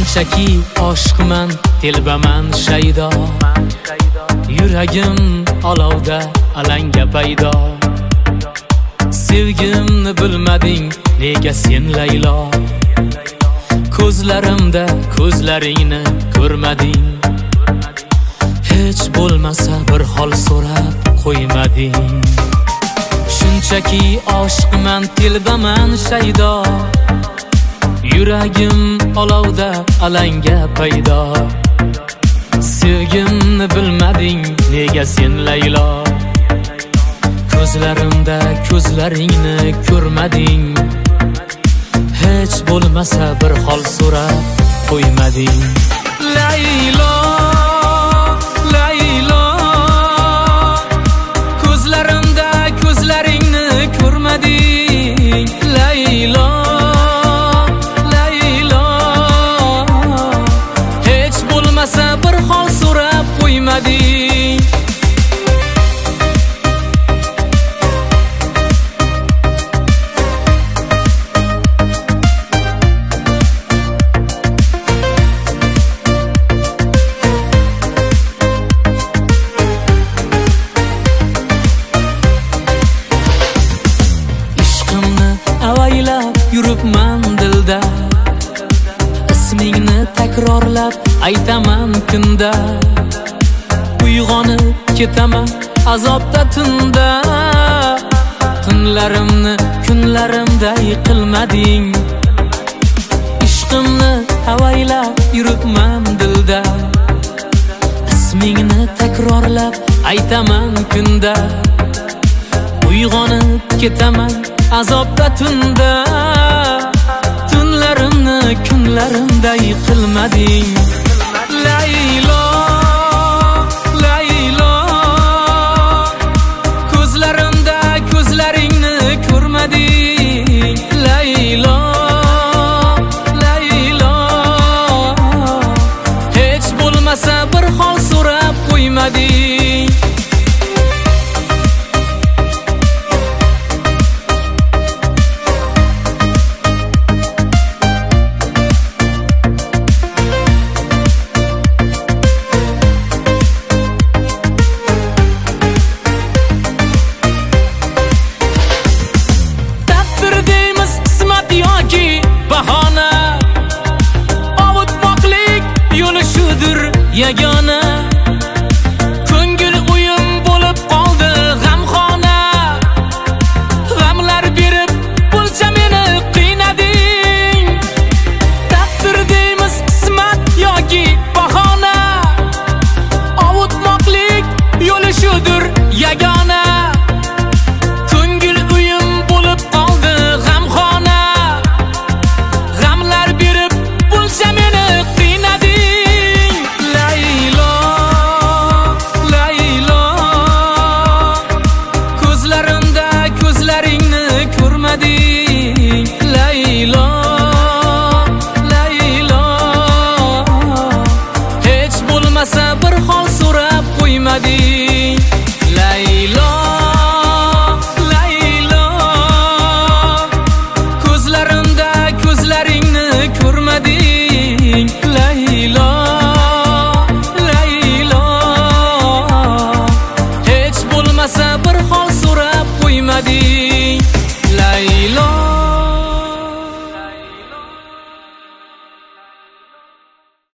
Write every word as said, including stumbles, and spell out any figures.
Shunchaki oshiqman, telbaman shaydo. Yuragim olovda, alanga paydo. Sevgimni bilmading, nega sen Laylo? Ko'zlarimda ko'zlaringni ko'rmading. Hech bo'lmasa bir hol so'rab qo'ymading. Shunchaki oshiqman, telbaman shaydo. Yuragim olovda, alanga paydo. Sevgimni bilmading, nega sen Laylo? Ko'zlarimda ko'zlaringni ko'rmading. Hech bo'lmasa bir hol so'rab qo'ymading. Laylo, Laylo, ko'zlarimda ko'zlaringni ko'rmading. Laylo, Laylo, hech bo'lmasa bir hol so'rab qo'ymading. Avaylab yuribman dilda, ismingni takrorlab aytaman kunda. Uyg'onib ketaman azobda tunda. Tunlarimni kunlarimday qilmading. Ishqimni avaylab yuribman dilda, ismingni takrorlab aytaman kunda. Uyg'onib ketaman azobda tunda. Tunlarimni kunlarimday qilmading.